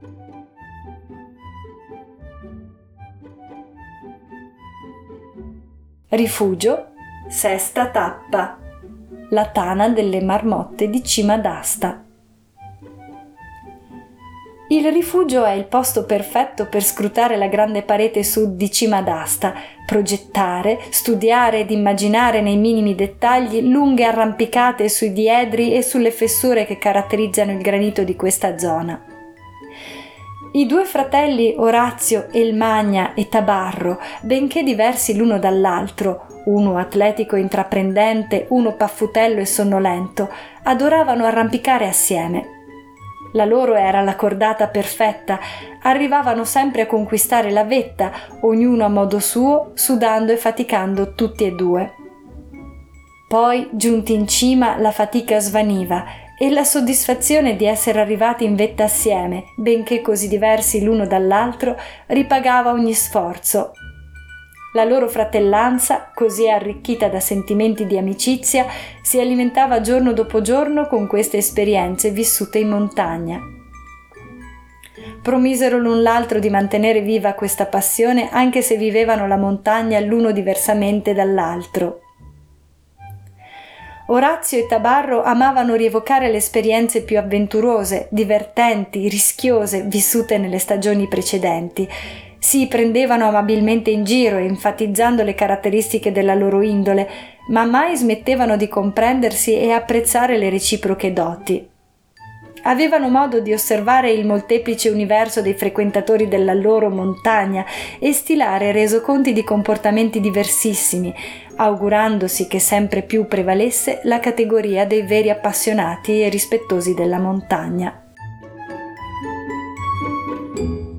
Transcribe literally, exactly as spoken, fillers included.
Rifugio, sesta tappa. La tana delle marmotte di Cima d'Asta. Il rifugio è il posto perfetto per scrutare la grande parete sud di Cima d'Asta, progettare, studiare ed immaginare nei minimi dettagli lunghe arrampicate sui diedri e sulle fessure che caratterizzano il granito di questa zona. I due fratelli Orazio, Elmagna e Tabarro, benché diversi l'uno dall'altro, uno atletico e intraprendente, uno paffutello e sonnolento, adoravano arrampicare assieme. La loro era la cordata perfetta, arrivavano sempre a conquistare la vetta, ognuno a modo suo, sudando e faticando tutti e due. Poi, giunti in cima, la fatica svaniva e la soddisfazione di essere arrivati in vetta assieme, benché così diversi l'uno dall'altro, ripagava ogni sforzo. La loro fratellanza, così arricchita da sentimenti di amicizia, si alimentava giorno dopo giorno con queste esperienze vissute in montagna. Promisero l'un l'altro di mantenere viva questa passione anche se vivevano la montagna l'uno diversamente dall'altro. Orazio e Tabarro amavano rievocare le esperienze più avventurose, divertenti, rischiose vissute nelle stagioni precedenti. Si prendevano amabilmente in giro, enfatizzando le caratteristiche della loro indole, ma mai smettevano di comprendersi e apprezzare le reciproche doti. Avevano modo di osservare il molteplice universo dei frequentatori della loro montagna e stilare resoconti di comportamenti diversissimi, augurandosi che sempre più prevalesse la categoria dei veri appassionati e rispettosi della montagna.